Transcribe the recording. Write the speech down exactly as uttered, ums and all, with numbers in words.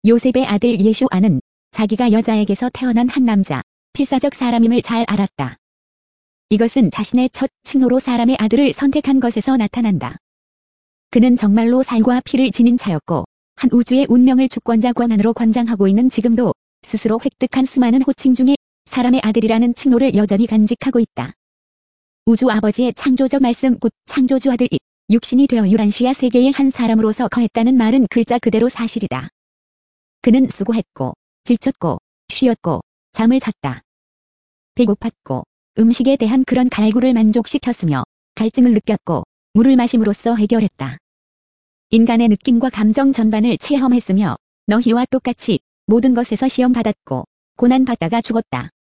요셉의 아들 예슈아는 자기가 여자에게서 태어난 한 남자, 필사적 사람임을 잘 알았다. 이것은 자신의 첫 칭호로 사람의 아들을 선택한 것에서 나타난다. 그는 정말로 살과 피를 지닌 자였고 한 우주의 운명을 주권자 권한으로 관장하고 있는 지금도 스스로 획득한 수많은 호칭 중에 사람의 아들이라는 칭호를 여전히 간직하고 있다. 우주 아버지의 창조적 말씀 곧 창조주 아들이 육신이 되어 유란시아 세계의 한 사람으로서 거했다는 말은 글자 그대로 사실이다. 그는 수고했고 지쳤고 쉬었고 잠을 잤다. 배고팠고 음식에 대한 그런 갈구를 만족시켰으며 갈증을 느꼈고 물을 마심으로써 해결했다. 인간의 느낌과 감정 전반을 체험했으며 너희와 똑같이 모든 것에서 시험받았고 고난받다가 죽었다.